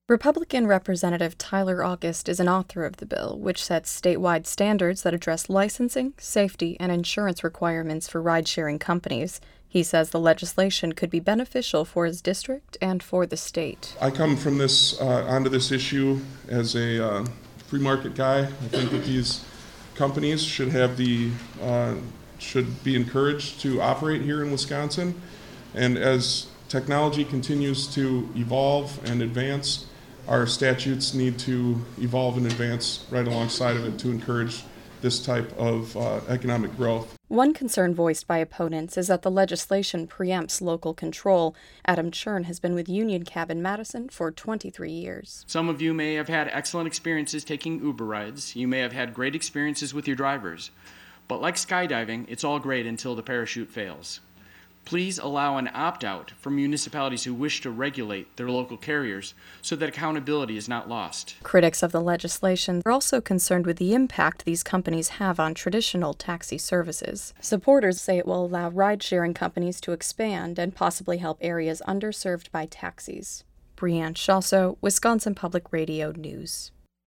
Republican Representative Tyler August is an author of the bill, which sets statewide standards that address licensing, safety, and insurance requirements for ride-sharing companies. He says the legislation could be beneficial for his district and for the state. I come from this onto this issue as a free market guy. I think that these companies should be encouraged to operate here in Wisconsin, and as technology continues to evolve and advance, our statutes need to evolve and advance right alongside of it to encourage this type of economic growth. One concern voiced by opponents is that the legislation preempts local control. Adam Churn has been with Union Cab in Madison for 23 years. Some of you may have had excellent experiences taking Uber rides. You may have had great experiences with your drivers. But like skydiving, it's all great until the parachute fails. Please allow an opt-out for municipalities who wish to regulate their local carriers so that accountability is not lost. Critics of the legislation are also concerned with the impact these companies have on traditional taxi services. Supporters say it will allow ride-sharing companies to expand and possibly help areas underserved by taxis. Brianne Shalso, Wisconsin Public Radio News.